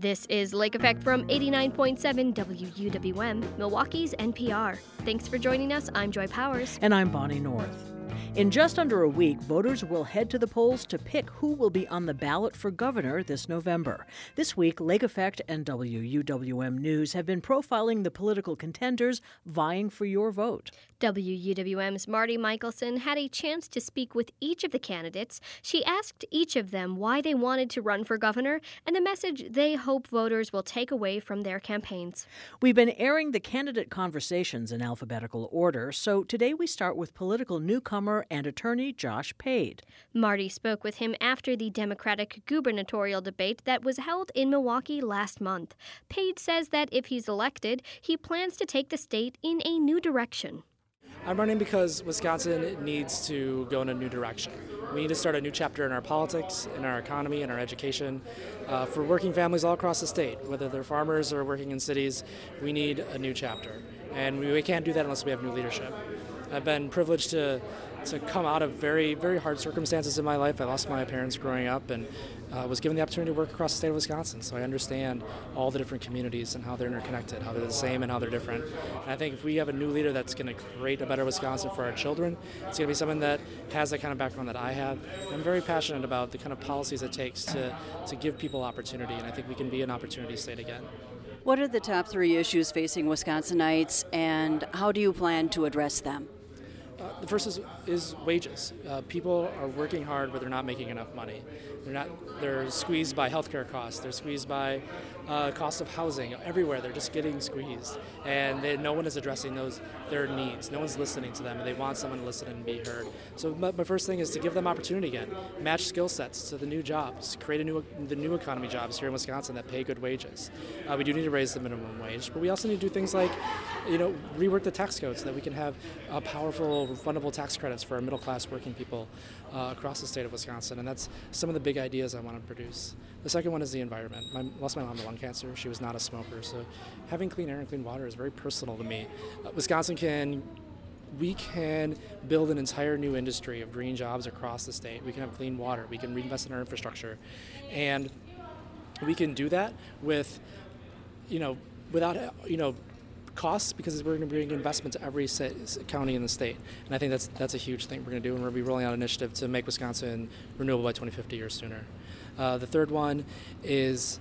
This is Lake Effect from 89.7 WUWM, Milwaukee's NPR. Thanks for joining us. I'm Joy Powers. And I'm Bonnie North. In just under a week, voters will head to the polls to pick who will be on the ballot for governor this November. This week, Lake Effect and WUWM News have been profiling the political contenders vying for your vote. WUWM's Marty Michelson had a chance to speak with each of the candidates. She asked each of them why they wanted to run for governor and the message they hope voters will take away from their campaigns. We've been airing the candidate conversations in alphabetical order, so today we start with political newcomer and attorney Josh Pade. Marty spoke with him after the Democratic gubernatorial debate that was held in Milwaukee last month. Pade says that if he's elected, he plans to take the state in a new direction. I'm running because Wisconsin needs to go in a new direction. We need to start a new chapter in our politics, in our economy, in our education. For working families all across the state, whether they're farmers or working in cities, we need a new chapter. And we can't do that unless we have new leadership. I've been privileged to come out of very, very hard circumstances in my life. I lost my parents growing up and was given the opportunity to work across the state of Wisconsin. So I understand all the different communities and how they're interconnected, how they're the same and how they're different. And I think if we have a new leader that's going to create a better Wisconsin for our children, it's going to be someone that has that kind of background that I have. I'm very passionate about the kind of policies it takes to give people opportunity, and I think we can be an opportunity state again. What are the top three issues facing Wisconsinites, and how do you plan to address them? The first is wages. People are working hard, but they're not making enough money. They're squeezed by healthcare costs. They're squeezed by cost of housing. Everywhere, they're just getting squeezed, and no one is addressing their needs. No one's listening to them, and they want someone to listen and be heard. So my first thing is to give them opportunity again, match skill sets to the new jobs, create the new economy jobs here in Wisconsin that pay good wages. We do need to raise the minimum wage, but we also need to do things like, rework the tax code so that we can have powerful, refundable tax credits for our middle-class working people across the state of Wisconsin, and that's some of the big ideas I want to produce. The second one is the environment. I lost my mom to lung cancer. She was not a smoker, so having clean air and clean water is very personal to me. We can build an entire new industry of green jobs across the state. We can have clean water. We can reinvest in our infrastructure, and we can do that without costs, because we're going to bring investment to every county in the state, and I think that's a huge thing we're going to do, and we're going to be rolling out an initiative to make Wisconsin renewable by 2050 or sooner. The third one is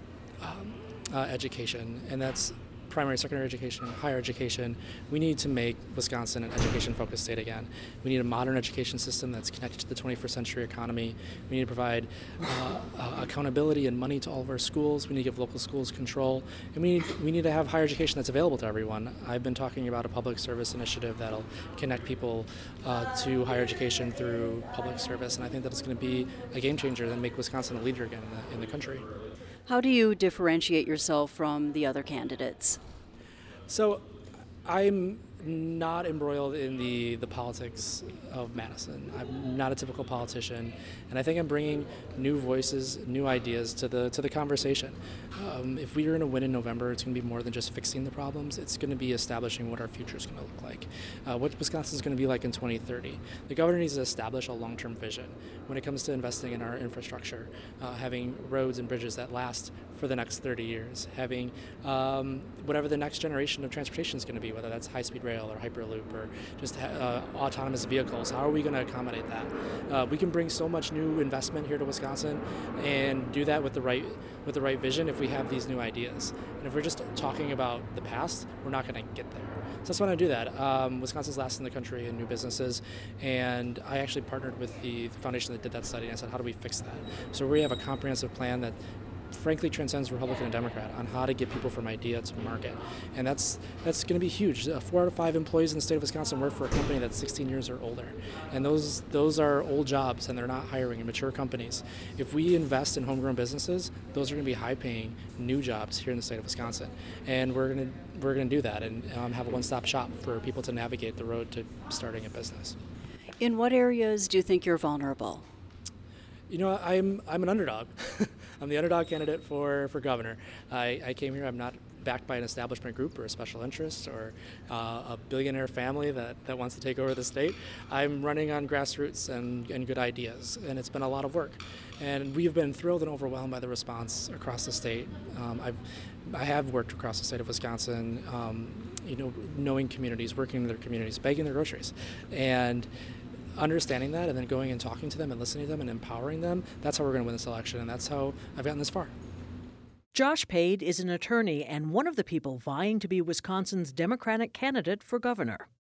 education, and that's primary, secondary education, higher education. We need to make Wisconsin an education-focused state again. We need a modern education system that's connected to the 21st century economy. We need to provide accountability and money to all of our schools. We need to give local schools control. And we need to have higher education that's available to everyone. I've been talking about a public service initiative that'll connect people to higher education through public service, and I think that it's going to be a game changer and make Wisconsin a leader again in the country. How do you differentiate yourself from the other candidates? So I'm not embroiled in the politics of Madison. I'm not a typical politician, and I think I'm bringing new voices, new ideas to the conversation. If we are going to win in November, it's going to be more than just fixing the problems. It's going to be establishing what our future is going to look like, what Wisconsin is going to be like in 2030. The governor needs to establish a long-term vision when it comes to investing in our infrastructure, having roads and bridges that last for the next 30 years, having whatever the next generation of transportation is going to be, whether that's high-speed rail or Hyperloop or just autonomous vehicles. How are we going to accommodate that? We can bring so much new investment here to Wisconsin and do that with the right vision if we have these new ideas. And if we're just talking about the past, we're not going to get there. So that's why I do that. Wisconsin's last in the country in new businesses, and I actually partnered with the foundation that did that study, and I said, how do we fix that? So we have a comprehensive plan that frankly transcends Republican and Democrat on how to get people from idea to market. And that's going to be huge. 4 out of 5 employees in the state of Wisconsin work for a company that's 16 years or older. And those are old jobs, and they're not hiring in mature companies. If we invest in homegrown businesses, those are going to be high-paying new jobs here in the state of Wisconsin. And we're going to do that and have a one-stop shop for people to navigate the road to starting a business. In what areas do you think you're vulnerable? I'm an underdog. I'm the underdog candidate for governor. I came here, I'm not backed by an establishment group or a special interest or a billionaire family that wants to take over the state. I'm running on grassroots and good ideas, and it's been a lot of work. And we've been thrilled and overwhelmed by the response across the state. I have worked across the state of Wisconsin, knowing communities, working in their communities, bagging their groceries. And understanding that and then going and talking to them and listening to them and empowering them, that's how we're going to win this election, and that's how I've gotten this far. Josh Pade is an attorney and one of the people vying to be Wisconsin's Democratic candidate for governor.